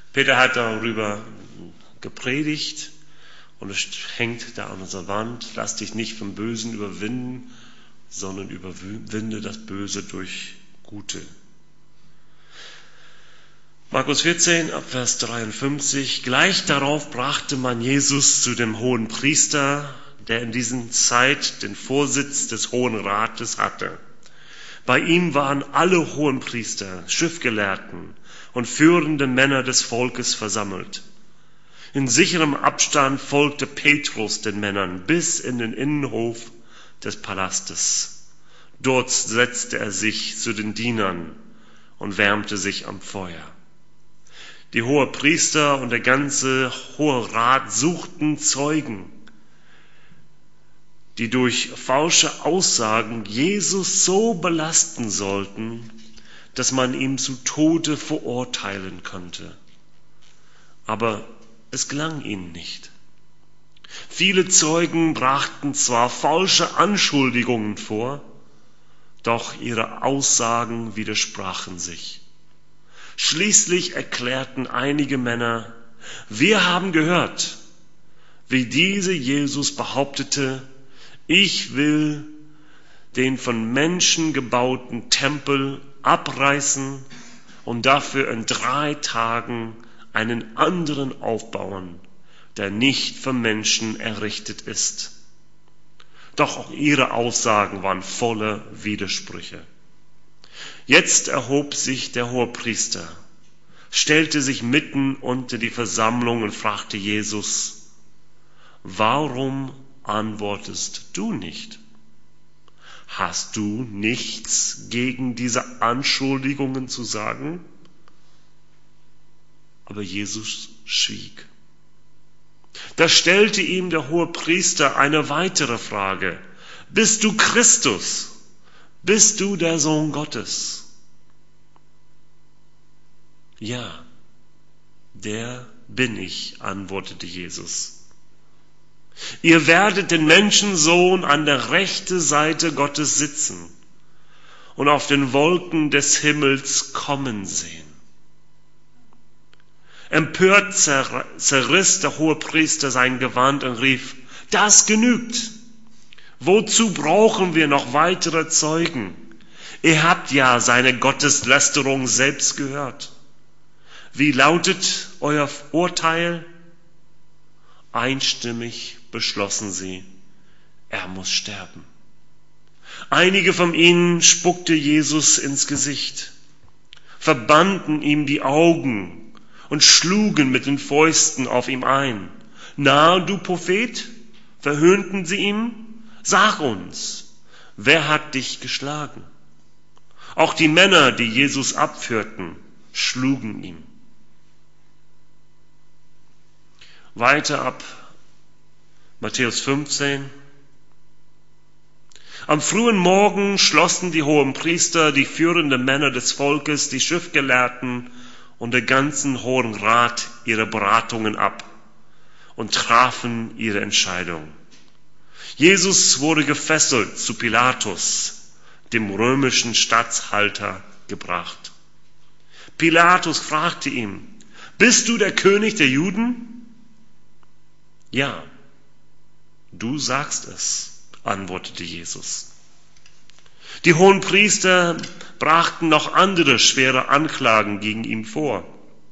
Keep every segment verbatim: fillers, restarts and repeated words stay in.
Peter hat darüber gepredigt und es hängt da an unserer Wand. Lass dich nicht vom Bösen überwinden, sondern überwinde das Böse durch Gute. Markus vierzehn, ab Vers dreiundfünfzig. Gleich darauf brachte man Jesus zu dem hohen Priester, der in dieser Zeit den Vorsitz des Hohen Rates hatte. Bei ihm waren alle Hohenpriester, Schriftgelehrten und führende Männer des Volkes versammelt. In sicherem Abstand folgte Petrus den Männern bis in den Innenhof des Palastes. Dort setzte er sich zu den Dienern und wärmte sich am Feuer. Die Hohepriester und der ganze Hohe Rat suchten Zeugen, die durch falsche Aussagen Jesus so belasten sollten, dass man ihn zu Tode verurteilen könnte. Aber es gelang ihnen nicht. Viele Zeugen brachten zwar falsche Anschuldigungen vor, doch ihre Aussagen widersprachen sich. Schließlich erklärten einige Männer, wir haben gehört, wie dieser Jesus behauptete, ich will den von Menschen gebauten Tempel abreißen und dafür in drei Tagen einen anderen aufbauen, der nicht von Menschen errichtet ist. Doch auch ihre Aussagen waren voller Widersprüche. Jetzt erhob sich der Hohepriester, stellte sich mitten unter die Versammlung und fragte Jesus, warum antwortest du nicht? Hast du nichts gegen diese Anschuldigungen zu sagen? Aber Jesus schwieg. Da stellte ihm der Hohepriester eine weitere Frage. Bist du Christus? Bist du der Sohn Gottes? Ja, der bin ich, antwortete Jesus. Ihr werdet den Menschensohn an der rechten Seite Gottes sitzen und auf den Wolken des Himmels kommen sehen. Empört zerriss der Hohepriester sein Gewand und rief, das genügt. Wozu brauchen wir noch weitere Zeugen? Ihr habt ja seine Gotteslästerung selbst gehört. Wie lautet euer Urteil? Einstimmig beschlossen sie, er muss sterben. Einige von ihnen spuckte Jesus ins Gesicht, verbanden ihm die Augen und schlugen mit den Fäusten auf ihm ein. Na, du Prophet, verhöhnten sie ihm, sag uns, wer hat dich geschlagen? Auch die Männer, die Jesus abführten, schlugen ihn. Weiter ab Matthäus fünfzehn. Am frühen Morgen schlossen die Hohenpriester, die führenden Männer des Volkes, die Schriftgelehrten und der ganzen Hohen Rat ihre Beratungen ab und trafen ihre Entscheidung. Jesus wurde gefesselt zu Pilatus, dem römischen Statthalter, gebracht. Pilatus fragte ihn, bist du der König der Juden? Ja, du sagst es, antwortete Jesus. Die Hohenpriester brachten noch andere schwere Anklagen gegen ihn vor.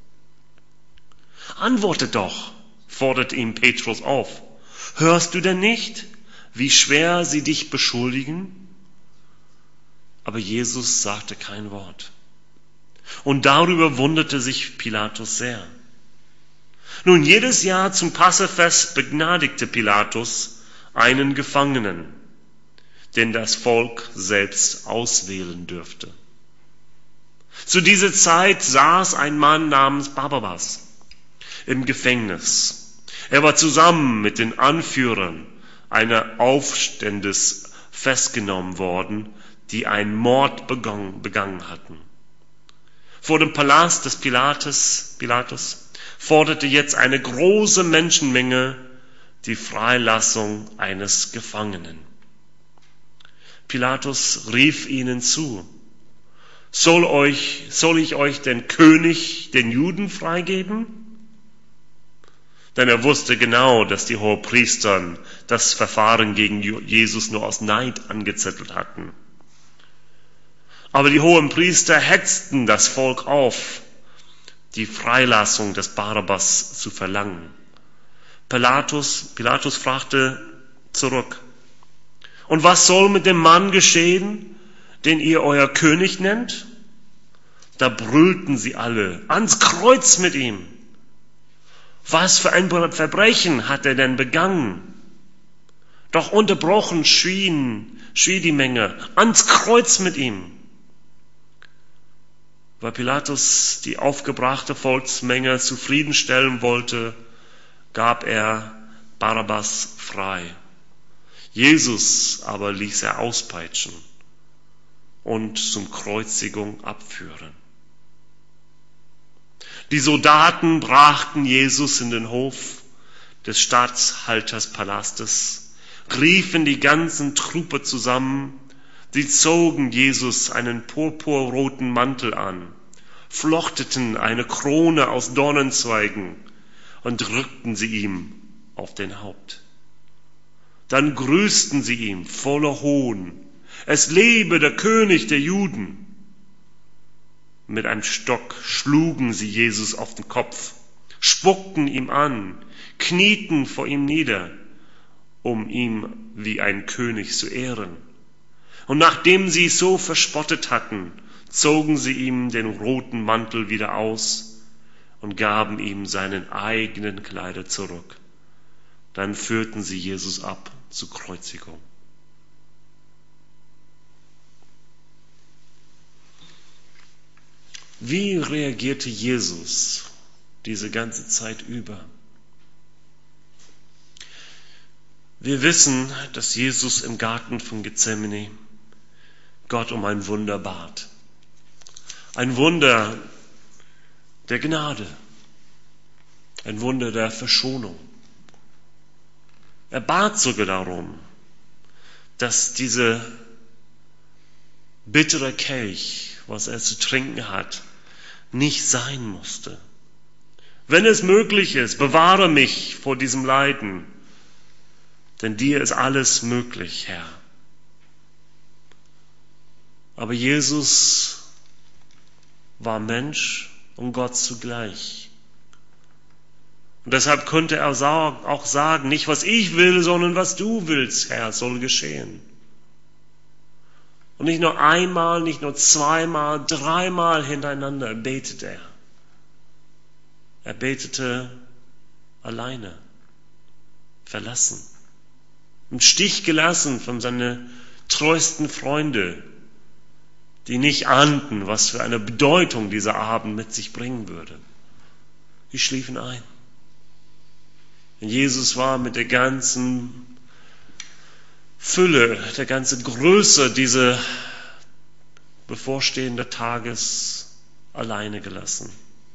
Antworte doch, forderte ihn Petrus auf. Hörst du denn nicht, wie schwer sie dich beschuldigen? Aber Jesus sagte kein Wort. Und darüber wunderte sich Pilatus sehr. Nun, jedes Jahr zum Passafest begnadigte Pilatus einen Gefangenen, den das Volk selbst auswählen dürfte. Zu dieser Zeit saß ein Mann namens Barabbas im Gefängnis. Er war zusammen mit den Anführern einer Aufstandes festgenommen worden, die einen Mord begangen, begangen hatten. Vor dem Palast des Pilatus, Pilatus forderte jetzt eine große Menschenmenge die Freilassung eines Gefangenen. Pilatus rief ihnen zu, Soll euch, soll ich euch den König, den Juden freigeben? Denn er wusste genau, dass die Hohepriester das Verfahren gegen Jesus nur aus Neid angezettelt hatten. Aber die Hohenpriester hetzten das Volk auf, die Freilassung des Barabbas zu verlangen. Pilatus, Pilatus fragte zurück: Und was soll mit dem Mann geschehen, den ihr euer König nennt? Da brüllten sie alle: Ans Kreuz mit ihm! Was für ein Verbrechen hat er denn begangen? Doch unterbrochen schrien, schrie die Menge: Ans Kreuz mit ihm! Weil Pilatus die aufgebrachte Volksmenge zufriedenstellen wollte, gab er Barabbas frei. Jesus aber ließ er auspeitschen und zum Kreuzigung abführen. Die Soldaten brachten Jesus in den Hof des Statthalterpalastes, riefen die ganzen Truppe zusammen. Sie zogen Jesus einen purpurroten Mantel an, flochteten eine Krone aus Dornenzweigen und drückten sie ihm auf den Haupt. Dann grüßten sie ihm voller Hohn: Es lebe der König der Juden! Mit einem Stock schlugen sie Jesus auf den Kopf, spuckten ihm an, knieten vor ihm nieder, um ihn wie ein König zu ehren. Und nachdem sie so verspottet hatten, zogen sie ihm den roten Mantel wieder aus und gaben ihm seinen eigenen Kleider zurück. Dann führten sie Jesus ab zur Kreuzigung. Wie reagierte Jesus diese ganze Zeit über? Wir wissen, dass Jesus im Garten von Gethsemane Gott um ein Wunder bat. Ein Wunder der Gnade. Ein Wunder der Verschonung. Er bat sogar darum, dass diese bittere Kelch, was er zu trinken hat, nicht sein musste. Wenn es möglich ist, bewahre mich vor diesem Leiden, denn dir ist alles möglich, Herr. Aber Jesus war Mensch und Gott zugleich. Und deshalb konnte er auch sagen, nicht was ich will, sondern was du willst, Herr, soll geschehen. Und nicht nur einmal, nicht nur zweimal, dreimal hintereinander betet er. Er betete alleine, verlassen, im Stich gelassen von seinen treuesten Freunden, die nicht ahnten, was für eine Bedeutung dieser Abend mit sich bringen würde. Die schliefen ein. Und Jesus war mit der ganzen Fülle, der ganzen Größe dieser bevorstehenden Tages alleine gelassen.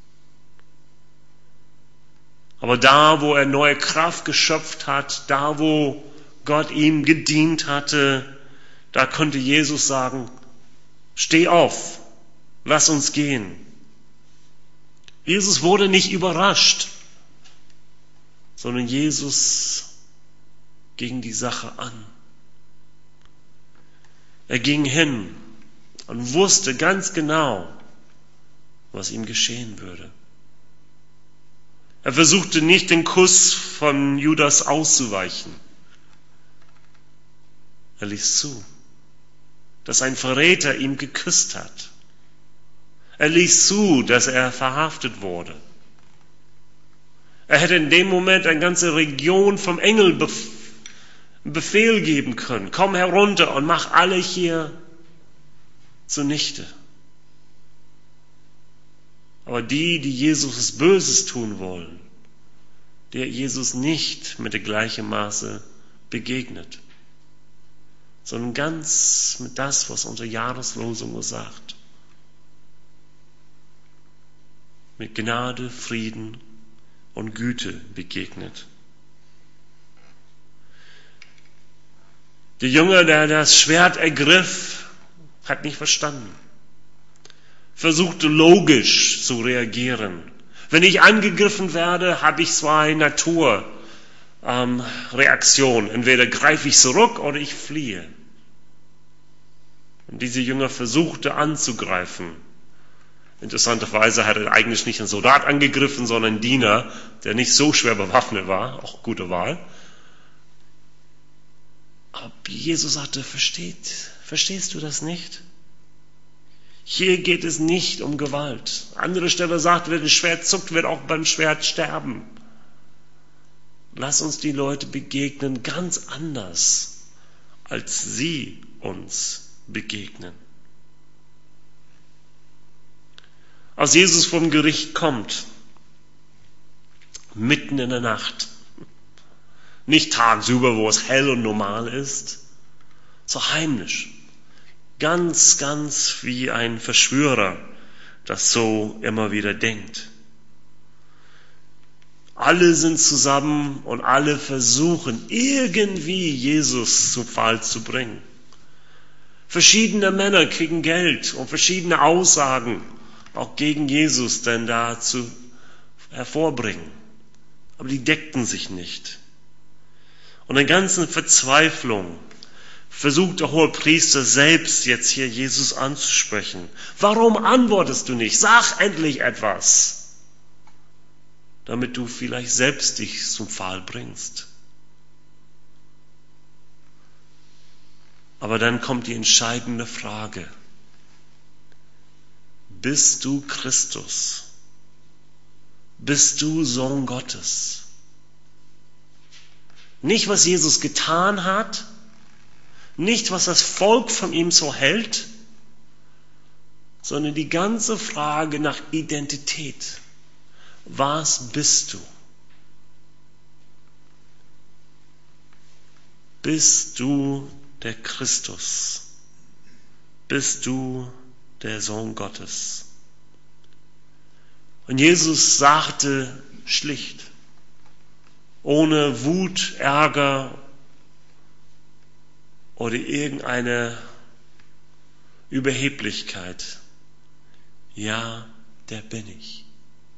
Aber da, wo er neue Kraft geschöpft hat, da, wo Gott ihm gedient hatte, da konnte Jesus sagen: Steh auf, lass uns gehen. Jesus wurde nicht überrascht, sondern Jesus ging die Sache an. Er ging hin und wusste ganz genau, was ihm geschehen würde. Er versuchte nicht, den Kuss von Judas auszuweichen. Er ließ zu, dass ein Verräter ihn geküsst hat. Er ließ zu, dass er verhaftet wurde. Er hätte in dem Moment eine ganze Region vom Engel bef- Befehl geben können: Komm herunter und mach alle hier zunichte. Aber die, die Jesus Böses tun wollen, der Jesus nicht mit dem gleichen Maße begegnet, sondern ganz mit das, was unsere Jahreslosung sagt. Mit Gnade, Frieden und Güte begegnet. Der Junge, der das Schwert ergriff, hat nicht verstanden. versuchte logisch zu reagieren. Wenn ich angegriffen werde, habe ich zwei Naturreaktionen. Ähm, Entweder greife ich zurück oder ich fliehe. Und diese Jünger versuchte anzugreifen. Interessanterweise hat er eigentlich nicht einen Soldat angegriffen, sondern einen Diener, der nicht so schwer bewaffnet war. Auch gute Wahl. Aber Jesus sagte, versteht, verstehst du das nicht? Hier geht es nicht um Gewalt. Andere Stelle sagt, wer das Schwert zuckt, wird auch beim Schwert sterben. Lass uns die Leute begegnen ganz anders, als sie uns begegnen. Als Jesus vom Gericht kommt, mitten in der Nacht, nicht tagsüber, wo es hell und normal ist, so heimlich, ganz, ganz wie ein Verschwörer, das so immer wieder denkt. Alle sind zusammen und alle versuchen, irgendwie Jesus zu Fall zu bringen. Verschiedene Männer kriegen Geld und verschiedene Aussagen auch gegen Jesus denn da zu hervorbringen. Aber die deckten sich nicht. Und in ganzen Verzweiflung versucht der Hohepriester selbst jetzt hier Jesus anzusprechen. Warum antwortest du nicht? Sag endlich etwas, damit du vielleicht selbst dich zum Pfahl bringst. Aber dann kommt die entscheidende Frage. Bist du Christus? Bist du Sohn Gottes? Nicht, was Jesus getan hat, nicht, was das Volk von ihm so hält, sondern die ganze Frage nach Identität. Was bist du? Bist du der Christus? Bist du der Sohn Gottes? Und Jesus sagte schlicht, ohne Wut, Ärger oder irgendeine Überheblichkeit. Ja, der bin ich.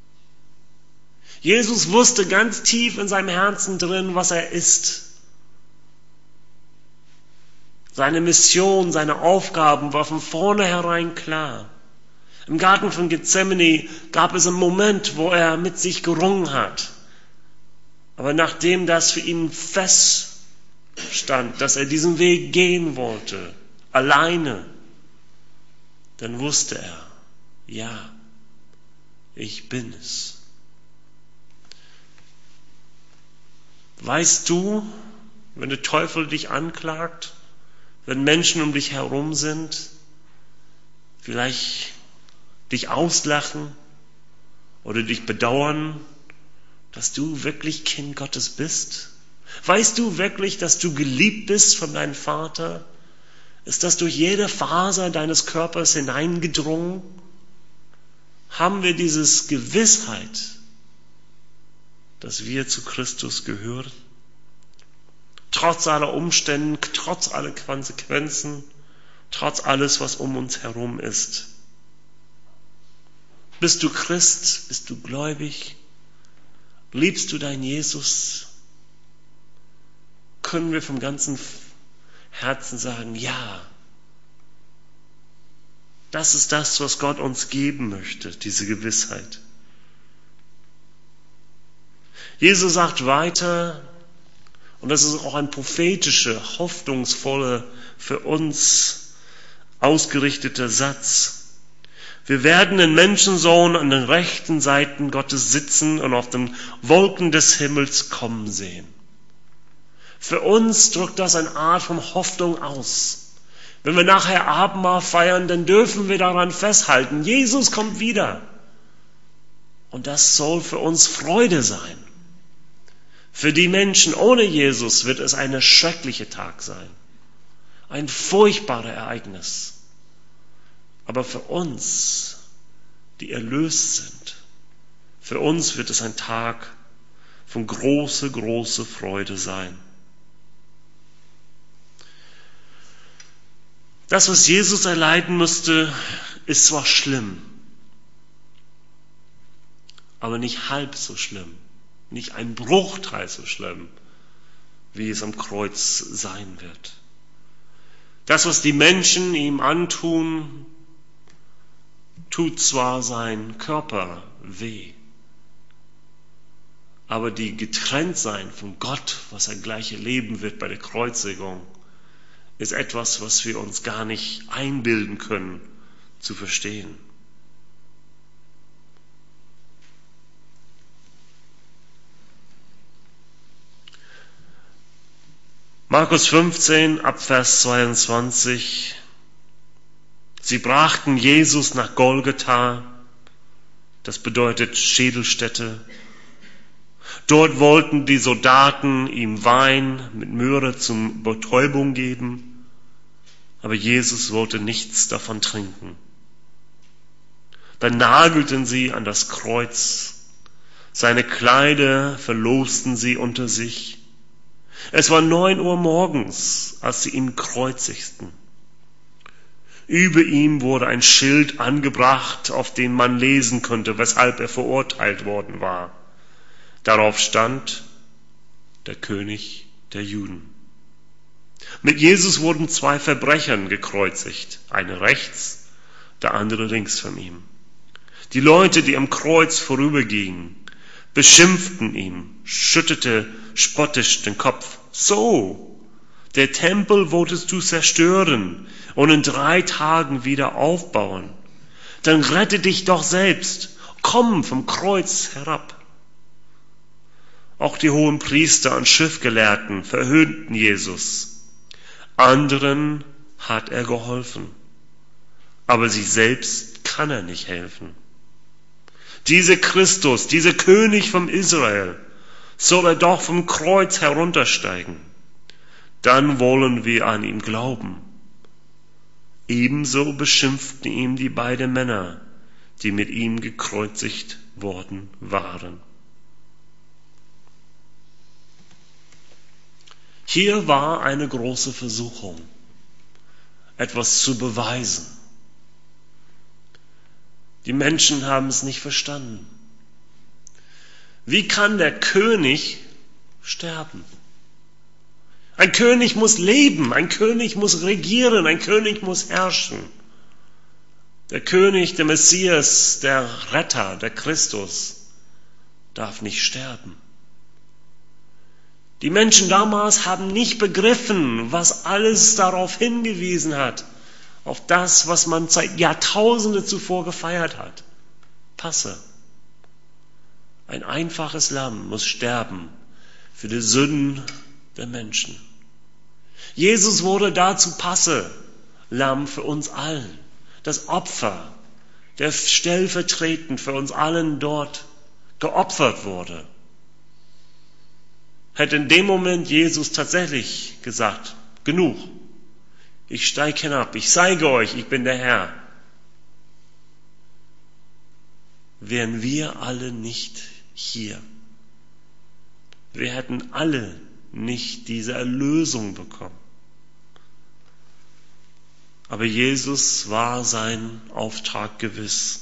Jesus wusste ganz tief in seinem Herzen drin, was er ist. Seine Mission, seine Aufgaben war von vornherein klar. Im Garten von Gethsemane gab es einen Moment, wo er mit sich gerungen hat. Aber nachdem das für ihn feststand, dass er diesen Weg gehen wollte, alleine, dann wusste er, ja, ich bin es. Weißt du, wenn der Teufel dich anklagt, wenn Menschen um dich herum sind, vielleicht dich auslachen oder dich bedauern, dass du wirklich Kind Gottes bist? Weißt du wirklich, dass du geliebt bist von deinem Vater? Ist das durch jede Faser deines Körpers hineingedrungen? Haben wir diese Gewissheit, dass wir zu Christus gehören? Trotz aller Umstände, trotz aller Konsequenzen, trotz alles, was um uns herum ist. Bist du Christ? Bist du gläubig? Liebst du deinen Jesus? Können wir vom ganzen Herzen sagen, ja, das ist das, was Gott uns geben möchte, diese Gewissheit. Jesus sagt weiter, und das ist auch ein prophetischer, hoffnungsvoller, für uns ausgerichteter Satz. Wir werden den Menschensohn an den rechten Seiten Gottes sitzen und auf den Wolken des Himmels kommen sehen. Für uns drückt das eine Art von Hoffnung aus. Wenn wir nachher Abendmahl feiern, dann dürfen wir daran festhalten, Jesus kommt wieder. Und das soll für uns Freude sein. Für die Menschen ohne Jesus wird es ein schrecklicher Tag sein. Ein furchtbares Ereignis. Aber für uns, die erlöst sind, für uns wird es ein Tag von großer, großer Freude sein. Das, was Jesus erleiden musste, ist zwar schlimm, aber nicht halb so schlimm, nicht ein Bruchteil so schlimm, wie es am Kreuz sein wird. Das, was die Menschen ihm antun, tut zwar sein Körper weh, aber die Getrenntsein von Gott, was er gleich erleben wird bei der Kreuzigung, ist etwas, was wir uns gar nicht einbilden können, zu verstehen. Markus fünfzehn, ab Vers zweiundzwanzig. Sie brachten Jesus nach Golgatha, das bedeutet Schädelstätte. Dort wollten die Soldaten ihm Wein mit Myrrhe zum Betäubung geben, aber Jesus wollte nichts davon trinken. Dann nagelten sie an das Kreuz, seine Kleider verlosten sie unter sich. Es war neun Uhr morgens, als sie ihn kreuzigten. Über ihm wurde ein Schild angebracht, auf dem man lesen konnte, weshalb er verurteilt worden war. Darauf stand: der König der Juden. Mit Jesus wurden zwei Verbrecher gekreuzigt, einer rechts, der andere links von ihm. Die Leute, die am Kreuz vorübergingen, beschimpften ihn, schüttete spottisch den Kopf. So, der Tempel wolltest du zerstören und in drei Tagen wieder aufbauen. Dann rette dich doch selbst. Komm vom Kreuz herab. Auch die hohen Priester und Schriftgelehrten verhöhnten Jesus. Anderen hat er geholfen, aber sich selbst kann er nicht helfen. Dieser Christus, dieser König von Israel, soll er doch vom Kreuz heruntersteigen. Dann wollen wir an ihn glauben. Ebenso beschimpften ihn die beiden Männer, die mit ihm gekreuzigt worden waren. Hier war eine große Versuchung, etwas zu beweisen. Die Menschen haben es nicht verstanden. Wie kann der König sterben? Ein König muss leben, ein König muss regieren, ein König muss herrschen. Der König, der Messias, der Retter, der Christus, darf nicht sterben. Die Menschen damals haben nicht begriffen, was alles darauf hingewiesen hat, auf das, was man seit Jahrtausenden zuvor gefeiert hat. Passe. Ein einfaches Lamm muss sterben für die Sünden der Menschen. Jesus wurde dazu Passe, Lamm für uns allen. Das Opfer, der stellvertretend für uns allen dort geopfert wurde. Hätte in dem Moment Jesus tatsächlich gesagt: genug, ich steige hinab, ich zeige euch, ich bin der Herr, wären wir alle nicht hier. Wir hätten alle nicht diese Erlösung bekommen. Aber Jesus war sein Auftrag gewiss.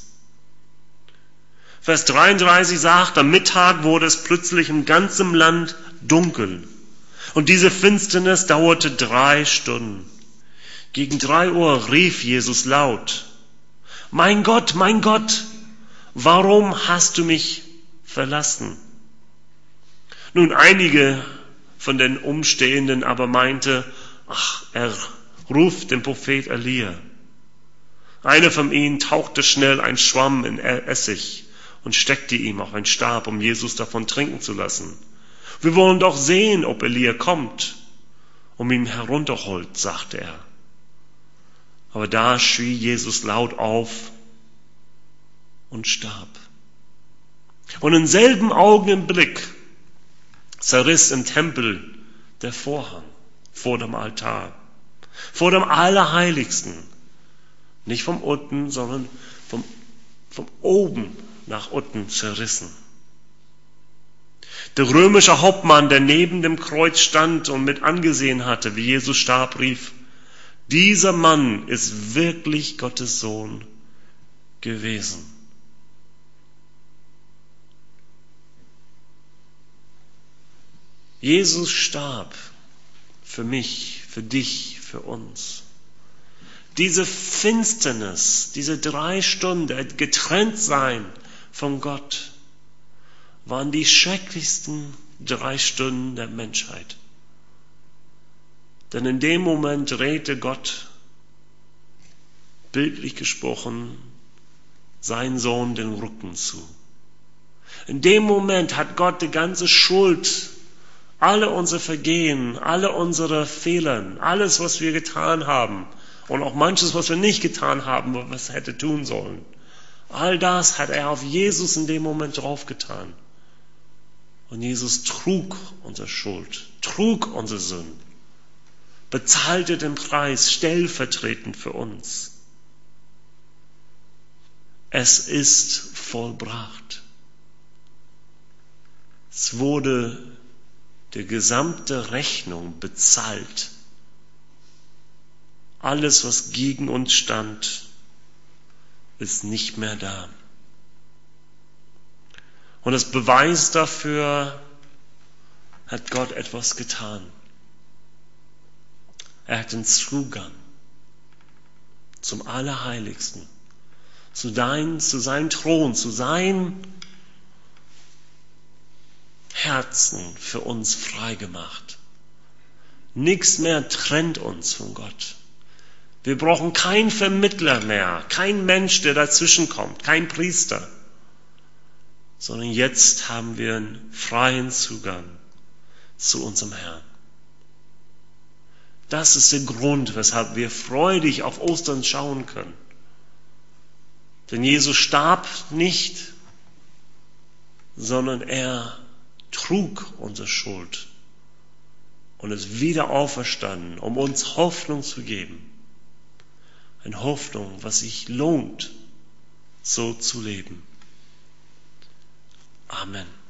Vers dreiunddreißig sagt, am Mittag wurde es plötzlich im ganzen Land dunkel. Und diese Finsternis dauerte drei Stunden. Gegen drei Uhr rief Jesus laut: Mein Gott, mein Gott, warum hast du mich verlassen? Nun, einige von den Umstehenden aber meinte, ach, er ruft den Prophet Elia. Einer von ihnen tauchte schnell einen Schwamm in Essig und steckte ihm auf einen Stab, um Jesus davon trinken zu lassen. Wir wollen doch sehen, ob Elia kommt, um ihn herunterholt, sagte er. Aber da schrie Jesus laut auf und starb. Und im selben Augenblick zerriss im Tempel der Vorhang vor dem Altar, vor dem Allerheiligsten. Nicht vom unten, sondern vom, vom oben nach unten zerrissen. Der römische Hauptmann, der neben dem Kreuz stand und mit angesehen hatte, wie Jesus starb, rief: Dieser Mann ist wirklich Gottes Sohn gewesen. Jesus starb für mich, für dich, für uns. Diese Finsternis, diese drei Stunden getrennt sein von Gott, waren die schrecklichsten drei Stunden der Menschheit. Denn in dem Moment drehte Gott, bildlich gesprochen, seinen Sohn den Rücken zu. In dem Moment hat Gott die ganze Schuld, alle unsere Vergehen, alle unsere Fehler, alles, was wir getan haben und auch manches, was wir nicht getan haben, was er hätte tun sollen, all das hat er auf Jesus in dem Moment draufgetan. Und Jesus trug unsere Schuld, trug unsere Sünden, bezahlte den Preis stellvertretend für uns. Es ist vollbracht. Es wurde die gesamte Rechnung bezahlt. Alles, was gegen uns stand, ist nicht mehr da. Und als Beweis dafür hat Gott etwas getan. Er hat den Zugang zum Allerheiligsten, zu, dein, zu seinem Thron, zu seinem Herzen für uns freigemacht. Nichts mehr trennt uns von Gott. Wir brauchen keinen Vermittler mehr, kein Mensch, der dazwischen kommt, kein Priester, sondern jetzt haben wir einen freien Zugang zu unserem Herrn. Das ist der Grund, weshalb wir freudig auf Ostern schauen können. Denn Jesus starb nicht, sondern er trug unsere Schuld und ist wieder auferstanden, um uns Hoffnung zu geben. Eine Hoffnung, was sich lohnt, so zu leben. Amen.